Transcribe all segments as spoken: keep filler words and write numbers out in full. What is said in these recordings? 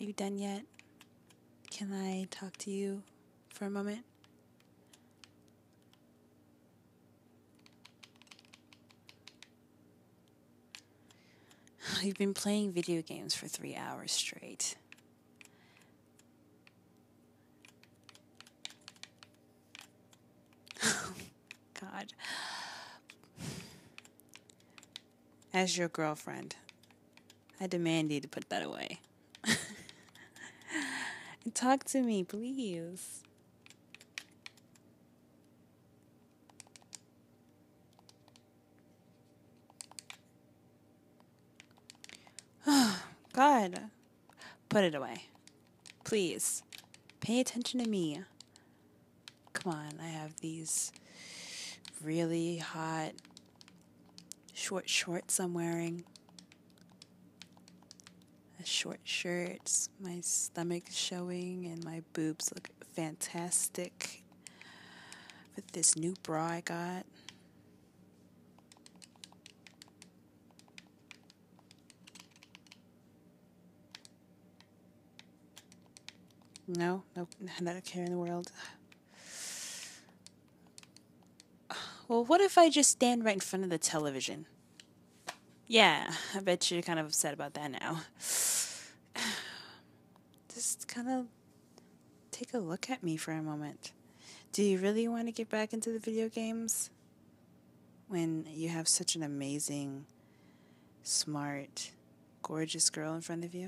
Are you done yet? Can I talk to you for a moment? You've been playing video games for three hours straight. God. As your girlfriend, I demand you to put that away. And talk to me, please. God. Put it away. Please. Pay attention to me. Come on, I have these really hot short shorts I'm wearing. A short shirt, my stomach showing, and my boobs look fantastic with this new bra I got. No, no, not a care in the world. Well, what if I just stand right in front of the television? Yeah, I bet you're kind of upset about that now. Just kind of take a look at me for a moment. Do you really want to get back into the video games? When you have such an amazing, smart, gorgeous girl in front of you?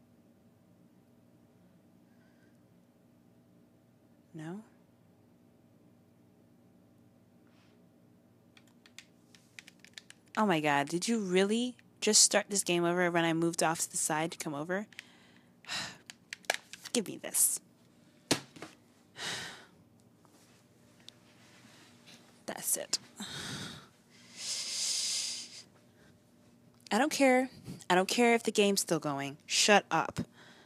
No? Oh my God, did you really just start this game over when I moved off to the side to come over? Give me this. That's it. I don't care. I don't care if the game's still going. Shut up.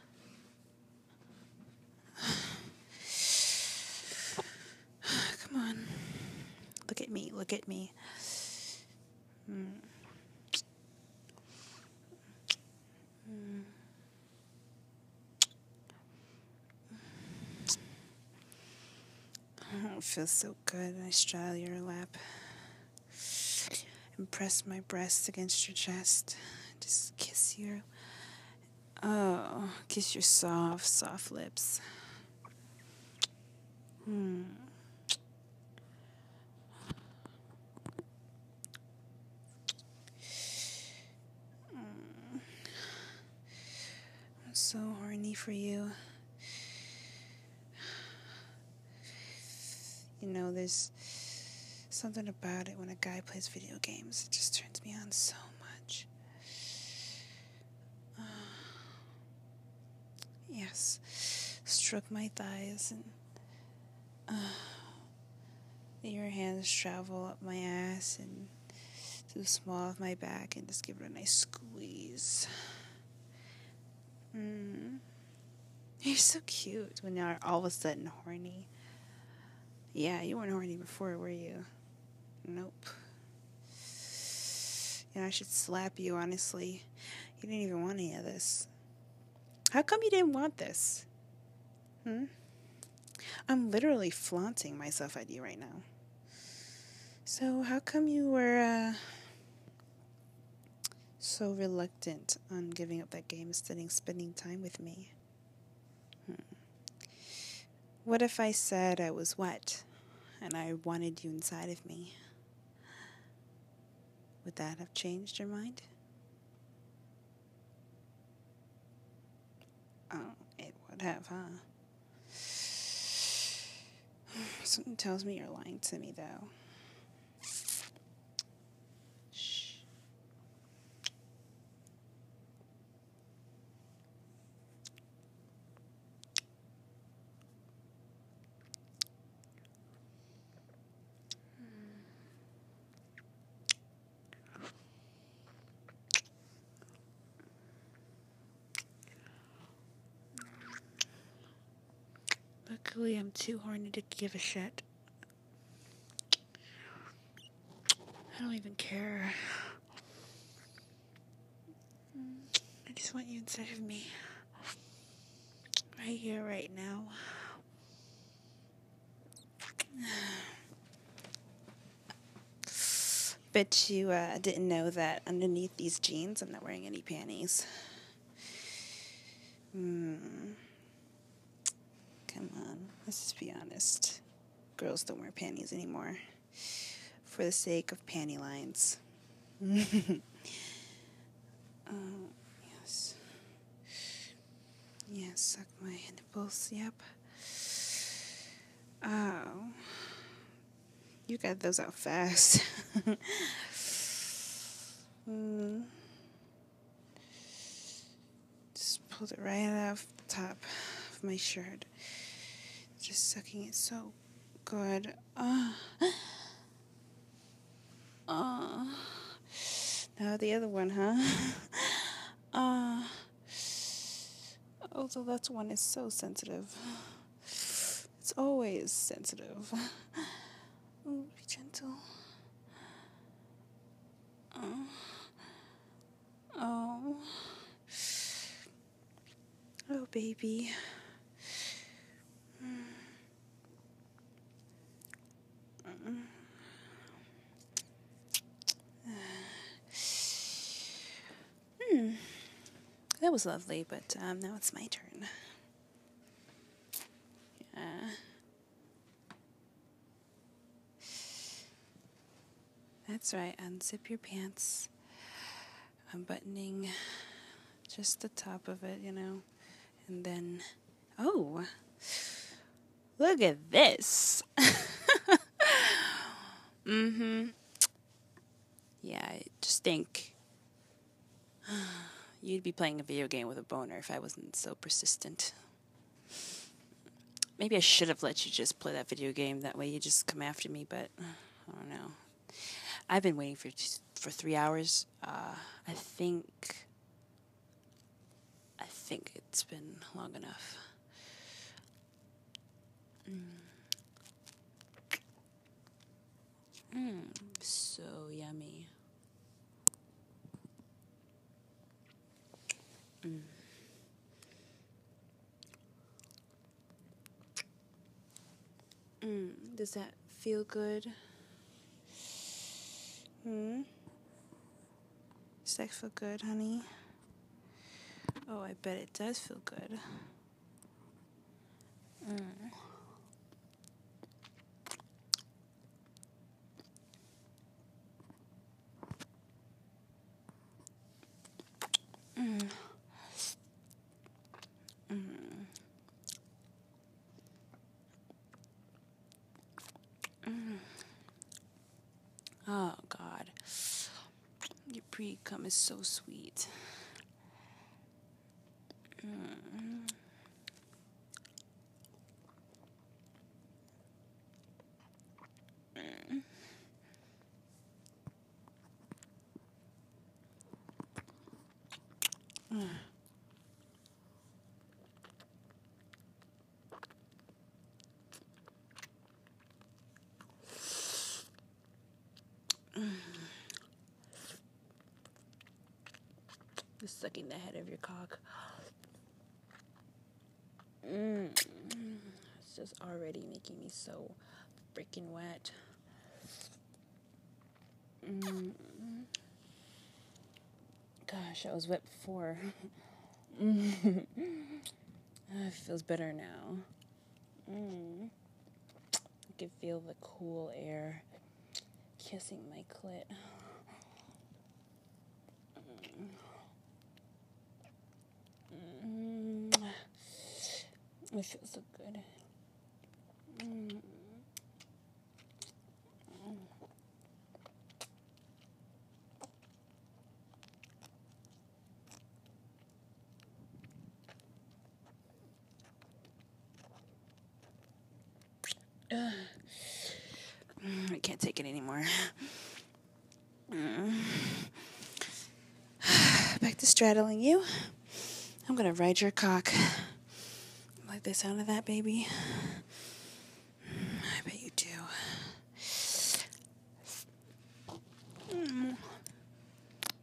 Come on. Look at me. Look at me. Mm. Mm. Oh, it feels so good. I straddle your lap and press my breast against your chest. Just kiss your, oh, kiss your soft, soft lips. Hmm. I'm so horny for you. You know, there's something about it when a guy plays video games. It just turns me on so much. Uh, yes. Stroke my thighs and uh, your hands travel up my ass and to the small of my back and just give it a nice squeeze. Mm. You're so cute when you're all of a sudden horny. Yeah, you weren't horny before, were you? Nope. You know, I should slap you, honestly. You didn't even want any of this. How come you didn't want this? Hmm? I'm literally flaunting myself at you right now. So how come you were uh, so reluctant on giving up that game instead of spending time with me? Hmm. What if I said I was wet and I wanted you inside of me? Would that have changed your mind? Oh, it would have, huh? Something tells me you're lying to me, though. Shh. Luckily, I'm too horny to give a shit. I don't even care. I just want you inside of me. right here, right now. Bet you uh, didn't know that underneath these jeans, I'm not wearing any panties. Hmm. Come on, let's just be honest. Girls don't wear panties anymore. For the sake of panty lines. Oh, yes. Yes, suck my nipples, yep. Oh. You got those out fast. mm. Just pulled it right off the top of my shirt. Just sucking it so good. Oh. Oh. Now the other one, huh? Uh, oh, so that's one is so sensitive. It's always sensitive. Oh, be gentle. Oh. Oh. Oh, baby. Hmm. That was lovely, but um, now it's my turn. Yeah. That's right. Unzip your pants. I'm buttoning just the top of it, you know. And then, oh, look at this. mm-hmm. Yeah, I just think you'd be playing a video game with a boner if I wasn't so persistent. Maybe I should have let you just play that video game. That way you just come after me, but I don't know. I've been waiting for for three hours. Uh, I think... I think it's been long enough. Mm. Mm, so yummy. Mm. Mm, does that feel good? Hmm? Does that feel good, honey? Oh, I bet it does feel good. Mm. Mm. Mm. Mm. Oh, God. Your pre-cum is so sweet. Mm. Mm. Mm. Just sucking the head of your cock. Mm. It's just already making me so freaking wet. Mm. Gosh, I was wet before. mm. It feels better now. Mm. I can feel the cool air kissing my clit. Mm. It feels so good. Mm. Uh. I can't take it anymore. Mm. Back to straddling you. I'm gonna ride your cock. Like the sound of that, baby? I bet you do. Mm.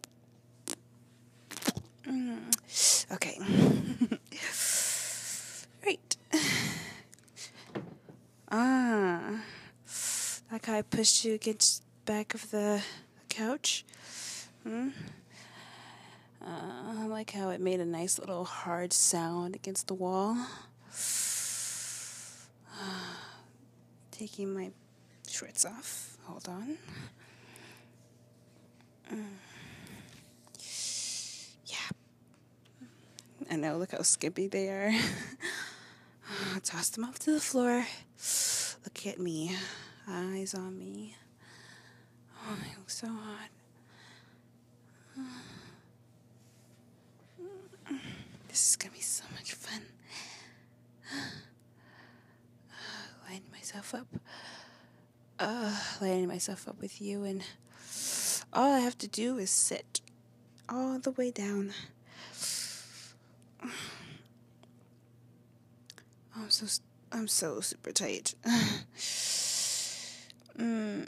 Mm. Okay. Ah, that guy pushed you against the back of the couch? Hmm? Uh, I like how it made a nice little hard sound against the wall. Taking my shorts off. Hold on. Mm. Yeah. I know, look how skimpy they are. Toss them off to the floor. Look at me. Eyes on me. Oh, I look so hot. This is gonna be so much fun. Lining myself up. Uh, lining myself up with you, and all I have to do is sit all the way down. I'm so I'm so super tight. mm.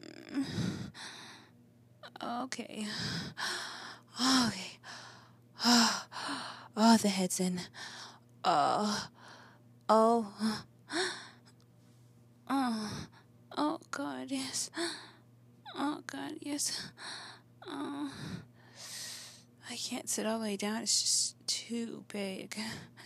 Okay. Okay. Oh, the head's in. Oh. Oh. Oh. Oh, God, yes. Oh, God, yes. Oh. I can't sit all the way down. It's just too big.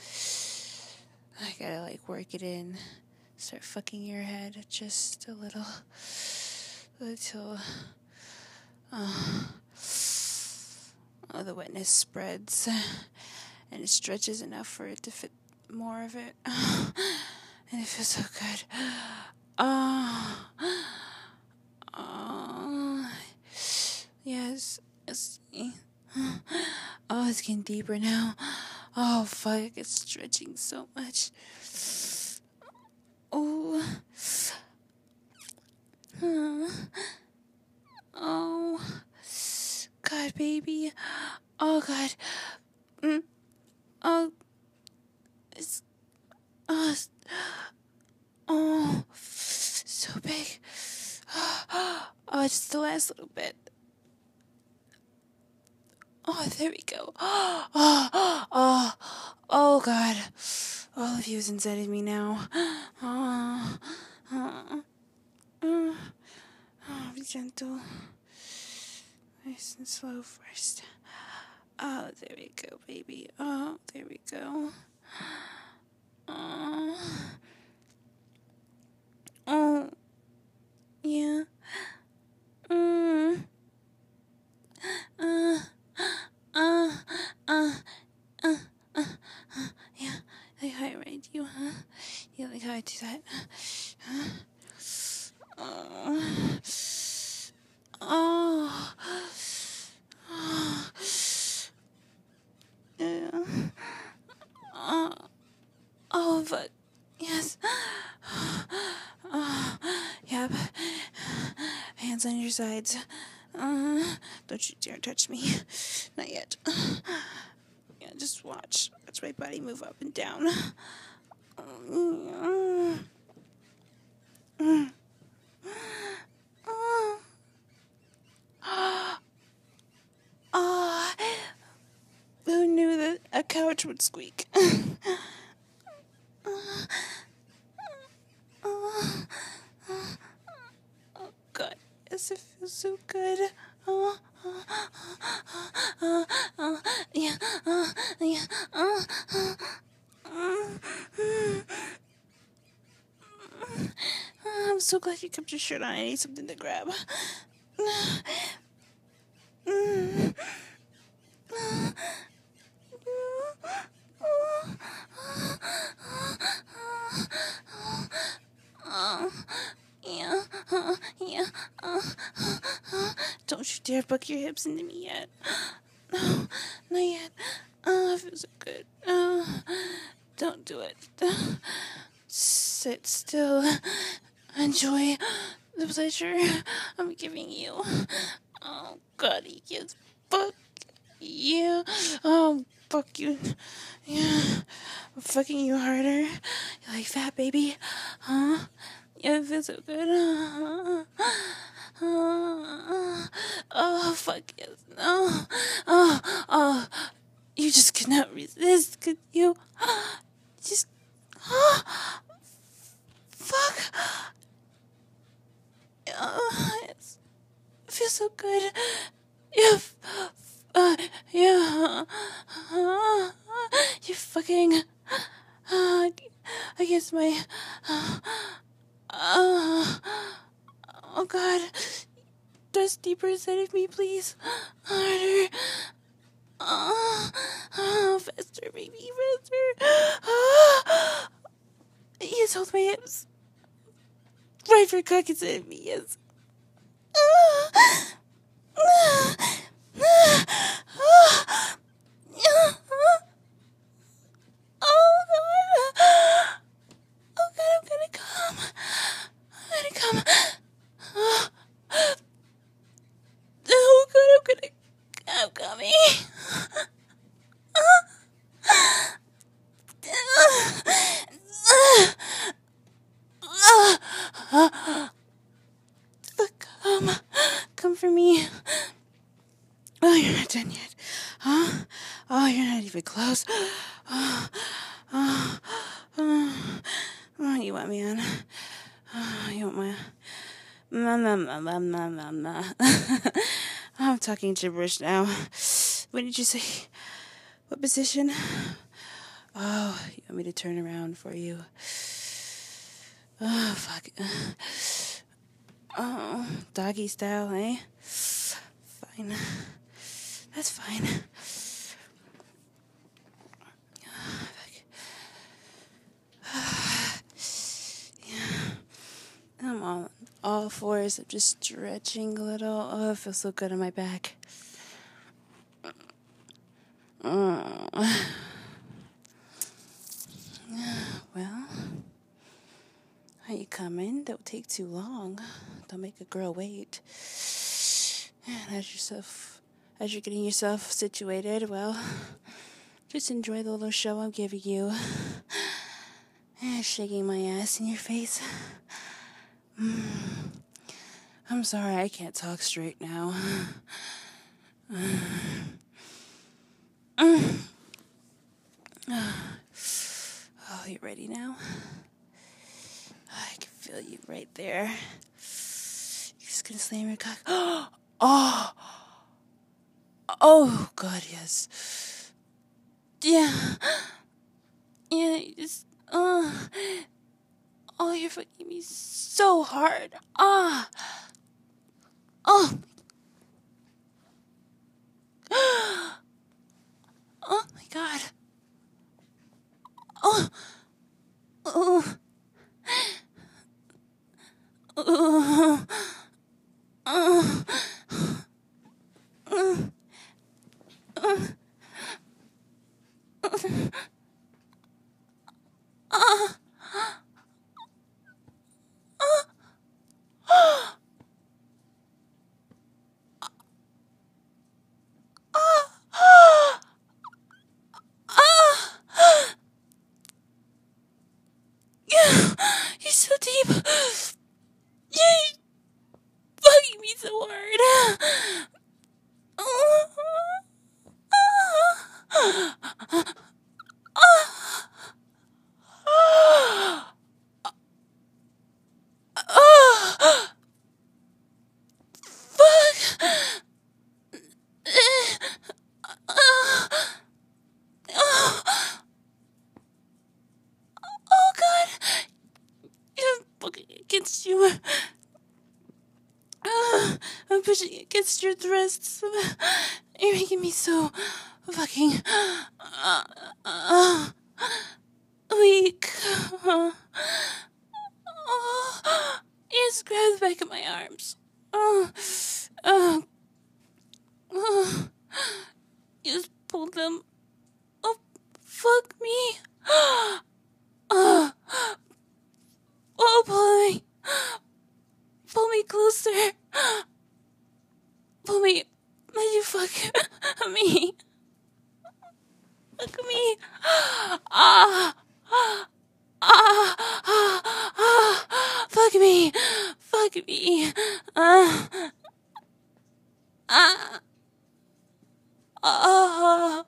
I gotta, like, work it in. Start fucking your head just a little. Until... Oh. Oh, the wetness spreads. And it stretches enough for it to fit more of it. And it feels so good. Oh. Oh. Yes. Yes. Oh, it's getting deeper now. Oh, fuck. It's stretching so much. Oh. Oh. God, baby. Oh, God. Mm. Oh. It's. Oh. It's, oh. So big. Oh, just the last little bit. Oh, there we go. Oh, oh, oh, God. All of you is inside of me now. Oh, oh, oh, oh, be gentle. Nice and slow first. Oh, there we go, baby. Oh, there we go. Oh, oh, yeah. Mm. Uh. Uh, uh, uh, uh, uh, yeah, like how I ride you, huh? Yeah, like how I do that, huh? Oh, oh, oh, yeah, oh, oh, but, yes, oh, yep, hands on your sides. Uh, don't you dare touch me. Not yet. Yeah, just watch. Watch my body move up and down. Oh. Oh. Who knew that a couch would squeak? Oh, God. Yes, it feels so good. Oh, oh, oh, oh, yeah, oh, yeah, oh, oh, oh. I'm so glad you kept your shirt on. I need something to grab. Yeah, uh, yeah, uh, uh, don't you dare buck your hips into me yet. No, not yet. Oh, it feels so good. Uh, don't do it. Sit still. Enjoy the pleasure I'm giving you. Oh, God, yes, fuck you. Oh, fuck you. Yeah, I'm fucking you harder. You like that, baby? Huh? Yeah, it feels so good. Uh, uh, oh, fuck yes. No. Oh, oh. You just could not resist, could you? Just. Oh, fuck. feels so good. Yeah, uh, yeah, uh, you fucking, uh, against my, uh, uh, oh god, press deeper inside of me, please, harder, uh, uh, faster, baby, faster, uh, yes, hold my hips, right for cock inside of me, yes, uh, uh, uh, uh, Oh god! Oh god, I'm gonna come. I'm gonna come. Oh, oh god, I'm gonna. I'm coming. Come. Come for me. Oh, you're not done yet. Huh? Oh, you're not even close. Oh, oh, oh, oh you want me on? Oh, you want my... Ma, ma, ma, ma, ma, ma, ma. I'm talking gibberish now. What did you say? What position? Oh, you want me to turn around for you? Oh, fuck. Oh, doggy style, eh? Fine. That's fine. Yeah. I'm on all fours. I'm just stretching a little. Oh, it feels so good on my back. Oh. Well, are you coming? Don't take too long. Don't make a girl wait. And as yourself, as you're getting yourself situated, well, just enjoy the little show I'm giving you. And shaking my ass in your face. Mm. I'm sorry, I can't talk straight now. Mm. Mm. Oh, you ready now? I can feel you right there. You're just gonna slam your cock. Oh! Oh, God, yes. Yeah. Yeah, you just, uh. Oh, you're fucking me so hard. Ah. Oh. Oh, my God. Oh. Oh. Oh. Oh. Oh. Oh. Oh. You're so deep. You're bugging me so hard. Oh. Fuck. Oh God. I'm fucking against you. Uh, I'm pushing against your thrusts. You're making me so fucking uh, uh, weak. Uh, oh, you just grab the back of my arms. Oh, uh, uh, you just pull them. Oh, fuck me. Uh, oh, pull me. Pull me closer. Pull me. Let you fuck me. Fuck me. Ah. Ah. Ah. Ah. Fuck me. Fuck me. Ah. Ah. Ah.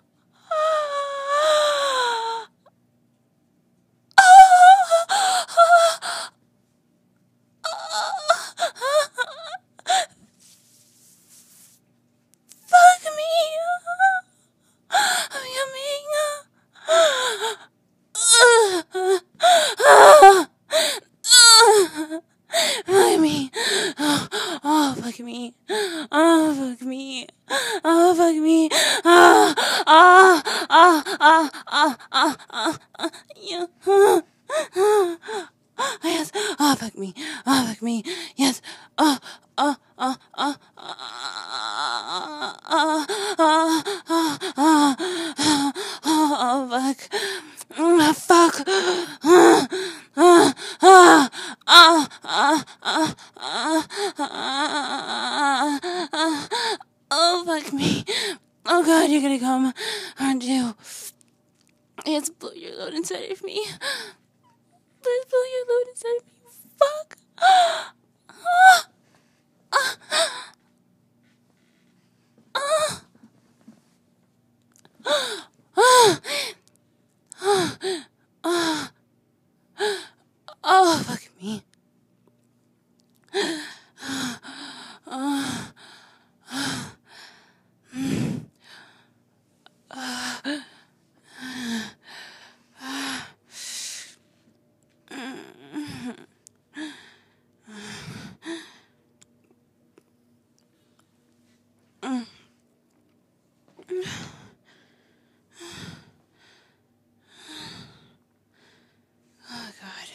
Oh, fuck me. Oh, fuck me. Yes. Oh, oh, oh, oh, oh, oh, oh, oh, oh, oh, fuck. Oh, fuck. Oh, oh, oh, oh, oh, oh, oh, oh, fuck me. Oh, God, you're gonna come, aren't you? Yes, blow your load inside of me. Please blow your load inside of me. Fuck. Oh, fuck me. Oh, God.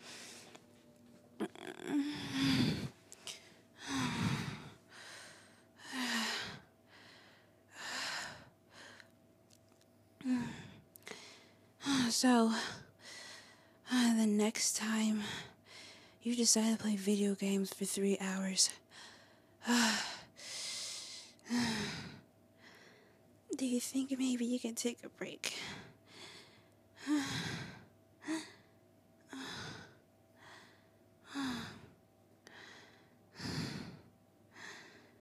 So, uh, the next time you decide to play video games for three hours, do you think maybe you can take a break?